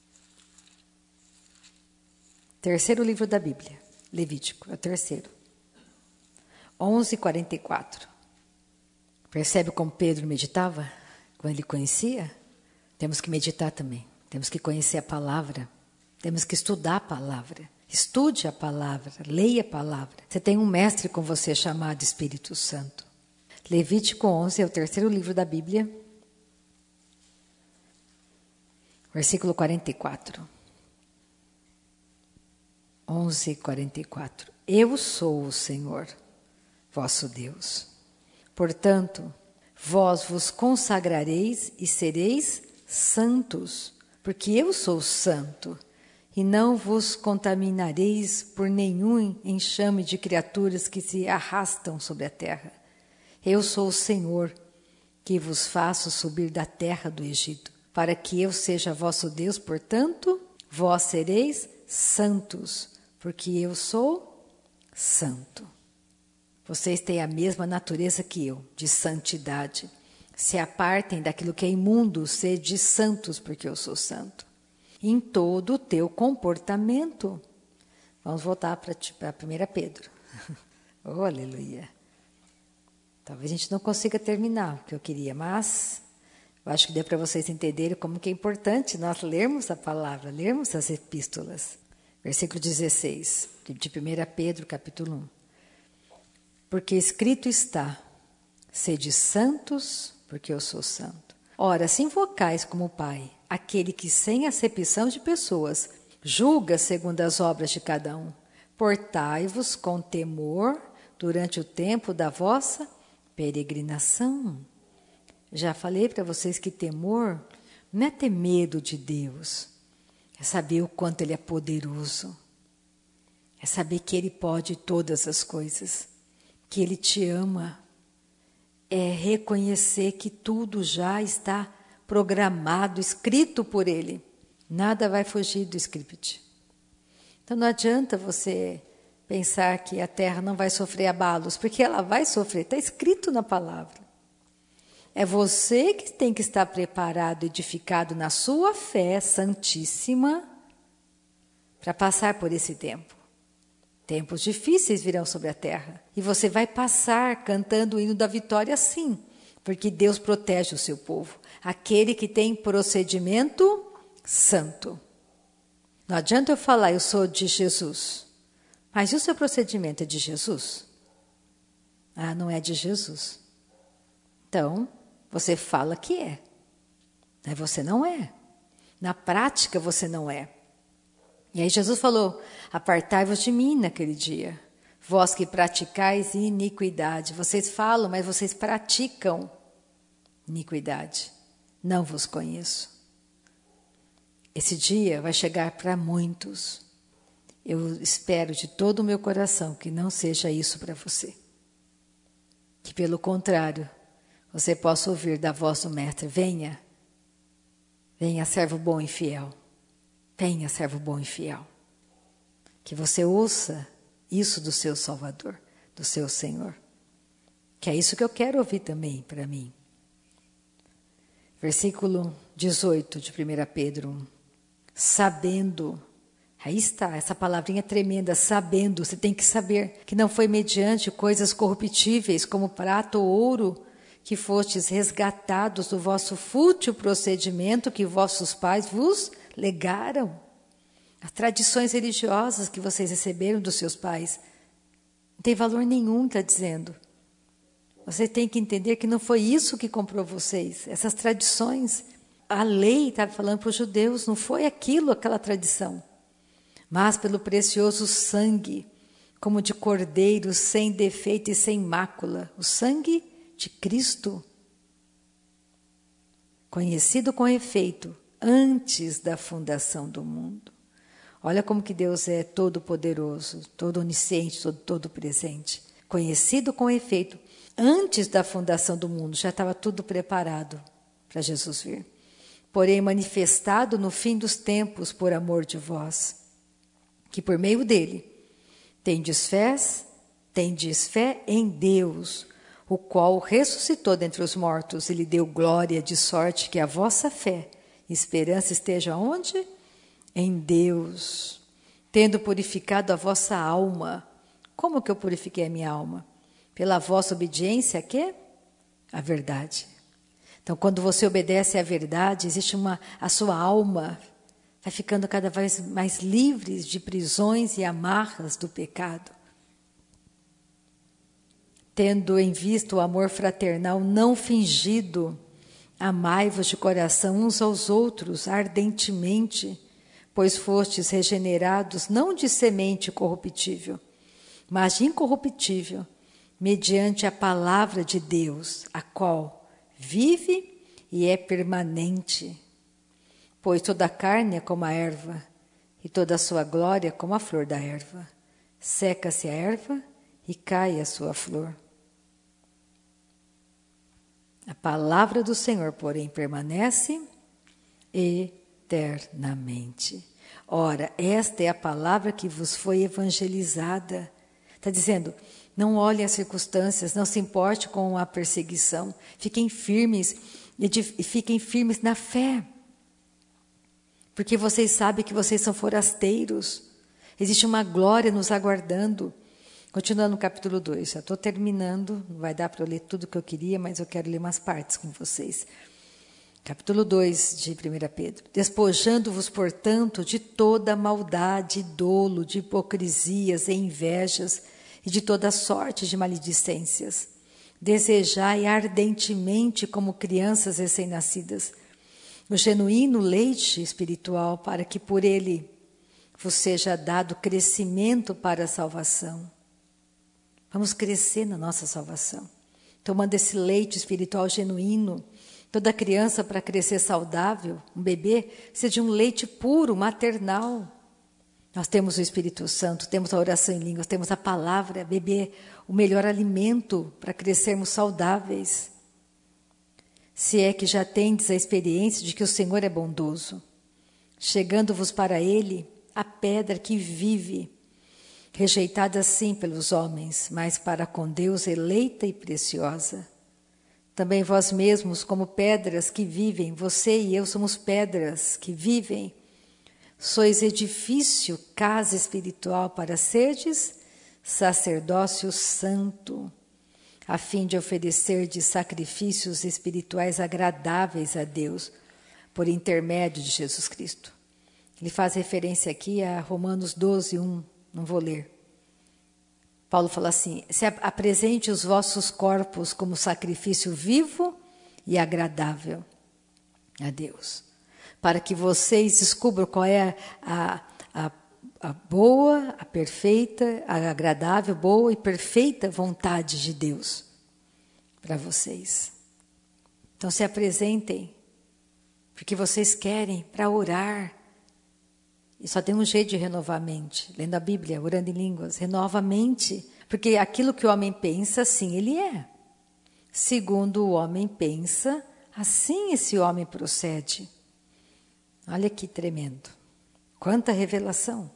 Terceiro livro da Bíblia, Levítico, é o terceiro. onze, quarenta e quatro. Percebe como Pedro meditava? Como ele conhecia? Temos que meditar também. Temos que conhecer a palavra. Temos que estudar a palavra. Estude a palavra, leia a palavra. Você tem um mestre com você chamado Espírito Santo. Levítico onze é o terceiro livro da Bíblia. Versículo quarenta e quatro. onze, quarenta e quatro. Eu sou o Senhor, vosso Deus. Portanto, vós vos consagrareis e sereis santos, porque eu sou santo, e não vos contaminareis por nenhum enxame de criaturas que se arrastam sobre a terra. Eu sou o Senhor, que vos faço subir da terra do Egito, para que eu seja vosso Deus. Portanto, vós sereis santos, porque eu sou santo. Vocês têm a mesma natureza que eu, de santidade. Se apartem daquilo que é imundo, sede santos, porque eu sou santo. Em todo o teu comportamento. Vamos voltar para primeira Pedro. Oh, aleluia. Talvez a gente não consiga terminar o que eu queria, mas eu acho que deu para vocês entenderem como que é importante nós lermos a palavra, lermos as epístolas. Versículo dezesseis, de primeira Pedro, capítulo um. Porque escrito está, sede santos, porque eu sou santo. Ora, se invocais como Pai aquele que sem acepção de pessoas julga segundo as obras de cada um, portai-vos com temor durante o tempo da vossa peregrinação. Já falei para vocês que temor não é ter medo de Deus, é saber o quanto Ele é poderoso, é saber que Ele pode todas as coisas, que Ele te ama, é reconhecer que tudo já está programado, escrito por Ele. Nada vai fugir do script. Então não adianta você pensar que a terra não vai sofrer abalos, porque ela vai sofrer, está escrito na palavra. É você que tem que estar preparado, edificado na sua fé santíssima para passar por esse tempo. Tempos difíceis virão sobre a terra. E você vai passar cantando o hino da vitória, sim, porque Deus protege o seu povo. Aquele que tem procedimento santo. Não adianta eu falar, eu sou de Jesus. Mas e o seu procedimento é de Jesus? Ah, não é de Jesus. Então, você fala que é. Mas você não é. Na prática, você não é. E aí Jesus falou, apartai-vos de mim naquele dia, vós que praticais iniquidade. Vocês falam, mas vocês praticam iniquidade. Não vos conheço. Esse dia vai chegar para muitos. Eu espero de todo o meu coração que não seja isso para você. Que pelo contrário, você possa ouvir da voz do Mestre, venha, venha servo bom e fiel. Venha, servo bom e fiel. Que você ouça isso do seu Salvador, do seu Senhor. Que é isso que eu quero ouvir também para mim. Versículo dezoito de primeira Pedro um. Sabendo, aí está, essa palavrinha tremenda, sabendo, você tem que saber que não foi mediante coisas corruptíveis como prata ou ouro que fostes resgatados do vosso fútil procedimento que vossos pais vos legaram. As tradições religiosas que vocês receberam dos seus pais não tem valor nenhum, está dizendo. Você tem que entender que não foi isso que comprou vocês. Essas tradições, a lei estava falando para os judeus, não foi aquilo, aquela tradição. Mas pelo precioso sangue, como de cordeiro, sem defeito e sem mácula, o sangue de Cristo, conhecido com efeito, antes da fundação do mundo. Olha como que Deus é todo poderoso, todo onisciente, todo, todo presente. Conhecido com efeito, antes da fundação do mundo, já estava tudo preparado para Jesus vir. Porém, manifestado no fim dos tempos por amor de vós, que por meio dele tendes fé, tendes fé em Deus, o qual ressuscitou dentre os mortos e lhe deu glória, de sorte que a vossa fé e esperança esteja onde? Em Deus, tendo purificado a vossa alma. Como que eu purifiquei a minha alma? Pela vossa obediência, que? A verdade. Então, quando você obedece à verdade, existe uma, a sua alma vai ficando cada vez mais livres de prisões e amarras do pecado. Tendo em vista o amor fraternal não fingido, amai-vos de coração uns aos outros ardentemente, pois fostes regenerados não de semente corruptível, mas de incorruptível, mediante a palavra de Deus, a qual vive e é permanente. Pois toda a carne é como a erva, e toda a sua glória como a flor da erva. Seca-se a erva e cai a sua flor. A palavra do Senhor, porém, permanece eternamente. Ora, esta é a palavra que vos foi evangelizada. Está dizendo, não olhem as circunstâncias, não se importe com a perseguição. Fiquem firmes e fiquem firmes na fé. Porque vocês sabem que vocês são forasteiros. Existe uma glória nos aguardando. Continuando no capítulo dois, já estou terminando, não vai dar para eu ler tudo o que eu queria, mas eu quero ler umas partes com vocês. Capítulo dois de primeira Pedro. Despojando-vos, portanto, de toda maldade, dolo, de hipocrisias e invejas, e de toda sorte de maledicências. Desejai ardentemente, como crianças recém-nascidas, o genuíno leite espiritual, para que por ele vos seja dado crescimento para a salvação. Vamos crescer na nossa salvação, tomando esse leite espiritual genuíno. Toda criança, para crescer saudável, um bebê, precisa de um leite puro, maternal. Nós temos o Espírito Santo, temos a oração em línguas, temos a palavra, beber o melhor alimento para crescermos saudáveis. Se é que já tendes a experiência de que o Senhor é bondoso, chegando-vos para Ele a pedra que vive, rejeitada sim pelos homens, mas para com Deus eleita e preciosa. Também vós mesmos, como pedras que vivem, você e eu somos pedras que vivem, sois edifício, casa espiritual para serdes sacerdócio santo, a fim de oferecerdes sacrifícios espirituais agradáveis a Deus, por intermédio de Jesus Cristo. Ele faz referência aqui a Romanos doze, um. Não vou ler. Paulo fala assim, se apresente os vossos corpos como sacrifício vivo e agradável a Deus, para que vocês descubram qual é a, a, a boa, a perfeita, a agradável, boa e perfeita vontade de Deus para vocês. Então se apresentem, porque vocês querem, para orar. E só tem um jeito de renovar a mente, lendo a Bíblia, orando em línguas, renova a mente, porque aquilo que o homem pensa, assim ele é. Segundo o homem pensa, assim esse homem procede. Olha que tremendo, quanta revelação.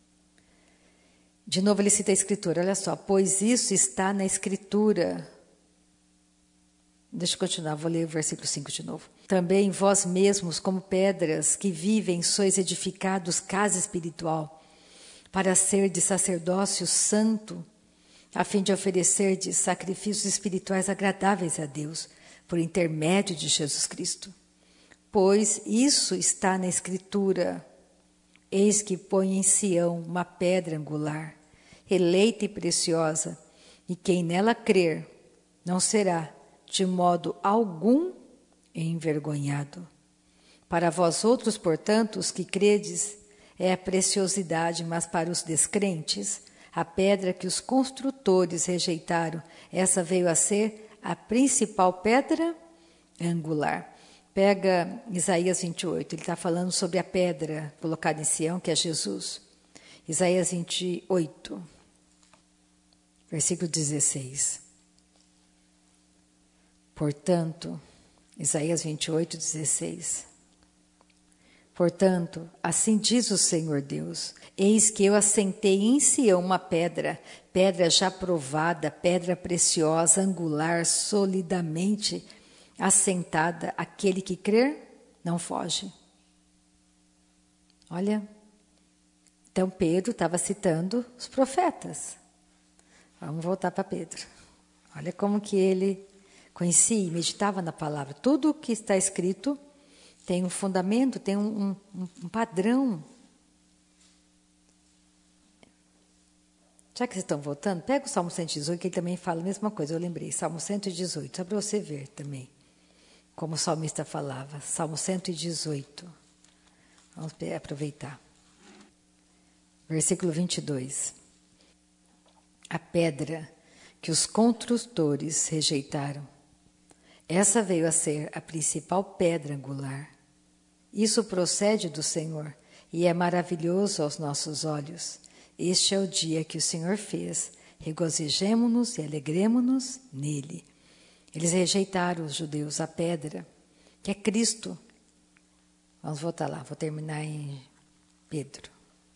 De novo ele cita a Escritura, olha só, pois isso está na Escritura. Deixa eu continuar, vou ler o versículo cinco de novo. Também vós mesmos, como pedras que vivem, sois edificados casa espiritual, para ser de sacerdócio santo, a fim de oferecer de sacrifícios espirituais agradáveis a Deus, por intermédio de Jesus Cristo. Pois isso está na Escritura, eis que põe em Sião uma pedra angular, eleita e preciosa, e quem nela crer não será, de modo algum, envergonhado. Para vós outros, portanto, os que credes, é a preciosidade, mas para os descrentes, a pedra que os construtores rejeitaram, essa veio a ser a principal pedra angular. Pega Isaías vinte e oito, ele está falando sobre a pedra colocada em Sião, que é Jesus. Isaías vinte e oito, versículo dezesseis. Portanto, Isaías vinte e oito, dezesseis. Portanto, assim diz o Senhor Deus, eis que eu assentei em Sião uma pedra, pedra já provada, pedra preciosa, angular, solidamente assentada, aquele que crer não foge. Olha, então Pedro estava citando os profetas. Vamos voltar para Pedro. Olha como que ele conhecia e meditava na palavra. Tudo o que está escrito tem um fundamento, tem um, um, um padrão. Já que vocês estão voltando, pega o Salmo cento e dezoito, que ele também fala a mesma coisa, eu lembrei, Salmo cento e dezoito, só para você ver também, como o salmista falava, Salmo cento e dezoito. Vamos aproveitar. Versículo vinte e dois. A pedra que os construtores rejeitaram, essa veio a ser a principal pedra angular. Isso procede do Senhor e é maravilhoso aos nossos olhos. Este é o dia que o Senhor fez. Regozijemo-nos e alegremo-nos nele. Eles rejeitaram, os judeus, a pedra, que é Cristo. Vamos voltar lá, vou terminar em Pedro.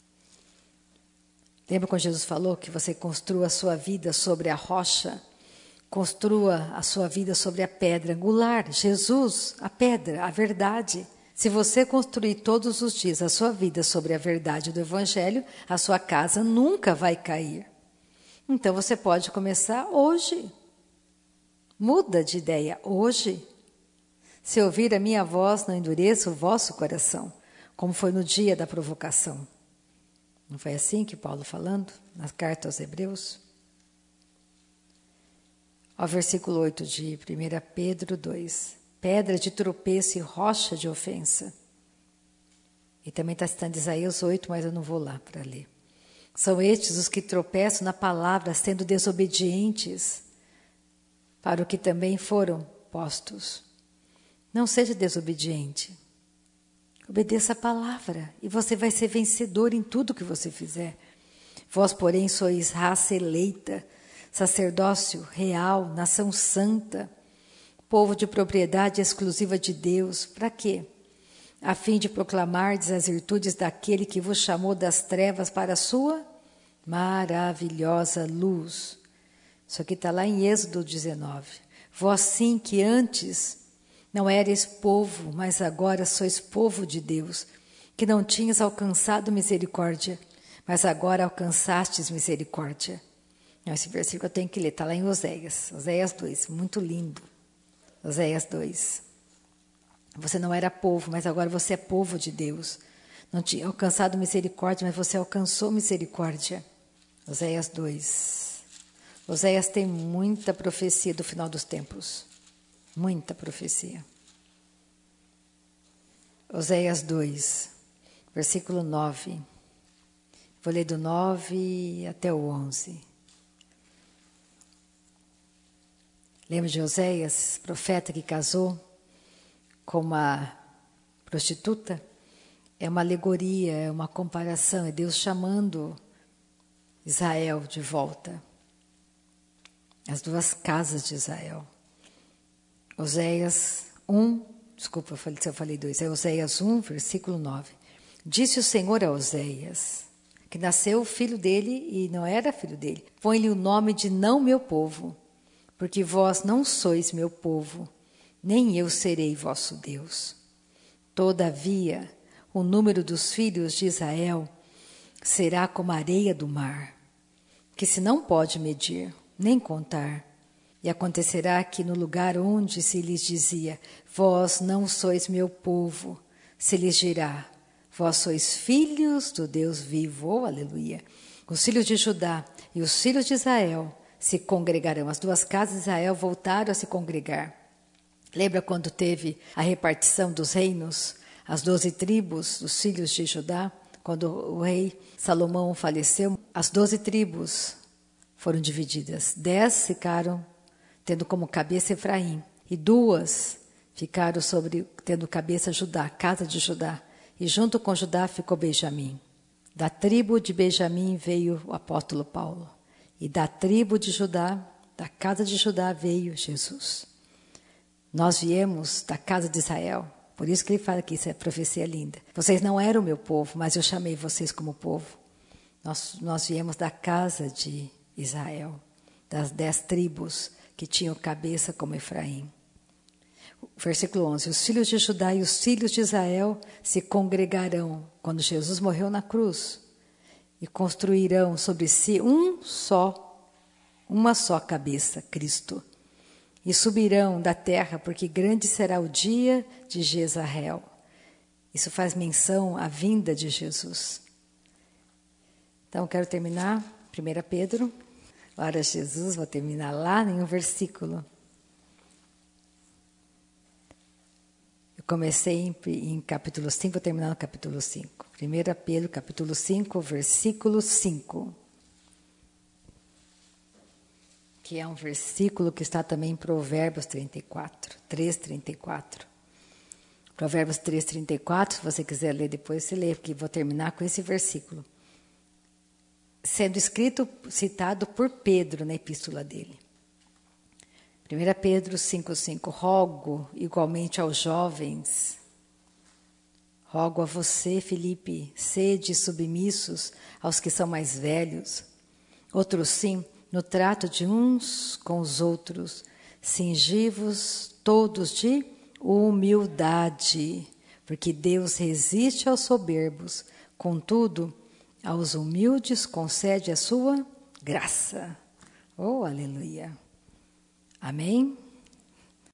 Lembra quando Jesus falou que você construa a sua vida sobre a rocha? Construa a sua vida sobre a pedra angular. Jesus, a pedra, a verdade. Se você construir todos os dias a sua vida sobre a verdade do Evangelho, a sua casa nunca vai cair. Então você pode começar hoje. Muda de ideia hoje. Se ouvir a minha voz, não endureça o vosso coração, como foi no dia da provocação. Não foi assim que Paulo falando na carta aos Hebreus? Ao versículo oito de primeira Pedro dois. Pedra de tropeço e rocha de ofensa. E também está citando Isaías oito, mas eu não vou lá para ler. São estes os que tropeçam na palavra, sendo desobedientes, para o que também foram postos. Não seja desobediente. Obedeça a palavra, e você vai ser vencedor em tudo que você fizer. Vós, porém, sois raça eleita, sacerdócio real, nação santa, povo de propriedade exclusiva de Deus. Para quê? A fim de proclamardes as virtudes daquele que vos chamou das trevas para a sua maravilhosa luz. Isso aqui está lá em Êxodo dezenove. Vós sim que antes não erais povo, mas agora sois povo de Deus, que não tinhas alcançado misericórdia, mas agora alcançastes misericórdia. Esse versículo eu tenho que ler, está lá em Oséias, Oséias dois, muito lindo. Oséias dois. Você não era povo, mas agora você é povo de Deus. Não tinha alcançado misericórdia, mas você alcançou misericórdia. Oséias dois. Oséias tem muita profecia do final dos tempos. Muita profecia. Oséias dois, versículo nove. Vou ler do nove até o onze. Lembra de Oséias, profeta que casou com uma prostituta? É uma alegoria, é uma comparação, é Deus chamando Israel de volta. As duas casas de Israel. Oséias um, desculpa se eu falei dois, é Oséias um, versículo nove. Disse o Senhor a Oséias, que nasceu o filho dele e não era filho dele. Põe-lhe o nome de não meu povo, porque vós não sois meu povo, nem eu serei vosso Deus. Todavia, o número dos filhos de Israel será como a areia do mar, que se não pode medir, nem contar. E acontecerá que no lugar onde se lhes dizia, vós não sois meu povo, se lhes dirá, vós sois filhos do Deus vivo, oh, aleluia. Os filhos de Judá e os filhos de Israel se congregarão. As duas casas de Israel voltaram a se congregar. Lembra quando teve a repartição dos reinos, as doze tribos dos filhos de Judá? Quando o rei Salomão faleceu, as doze tribos foram divididas. Dez ficaram tendo como cabeça Efraim, e duas ficaram sobre, tendo cabeça Judá, casa de Judá. E junto com Judá ficou Benjamim. Da tribo de Benjamim veio o apóstolo Paulo. E da tribo de Judá, da casa de Judá, veio Jesus. Nós viemos da casa de Israel. Por isso que ele fala aqui, isso é profecia linda. Vocês não eram o meu povo, mas eu chamei vocês como povo. Nós, nós viemos da casa de Israel, das dez tribos que tinham cabeça como Efraim. Versículo onze. Os filhos de Judá e os filhos de Israel se congregarão quando Jesus morreu na cruz e construirão sobre si um só, uma só cabeça, Cristo. E subirão da terra, porque grande será o dia de Jezreel. Isso faz menção à vinda de Jesus. Então, quero terminar, primeiro Pedro, glória a Jesus, vou terminar lá em um versículo. Eu comecei em, em capítulo cinco, vou terminar no capítulo cinco. primeiro Pedro, capítulo cinco, versículo cinco. Que é um versículo que está também em Provérbios trinta e quatro, três, trinta e quatro. Provérbios três, trinta e quatro, se você quiser ler depois, você lê, porque vou terminar com esse versículo. Sendo escrito, citado por Pedro na epístola dele. primeiro Pedro cinco, cinco. Rogo igualmente aos jovens, rogo a você, Filipe, sede submissos aos que são mais velhos. Outros sim, no trato de uns com os outros, cingivos todos de humildade, porque Deus resiste aos soberbos, contudo, aos humildes concede a sua graça. Oh, aleluia. Amém?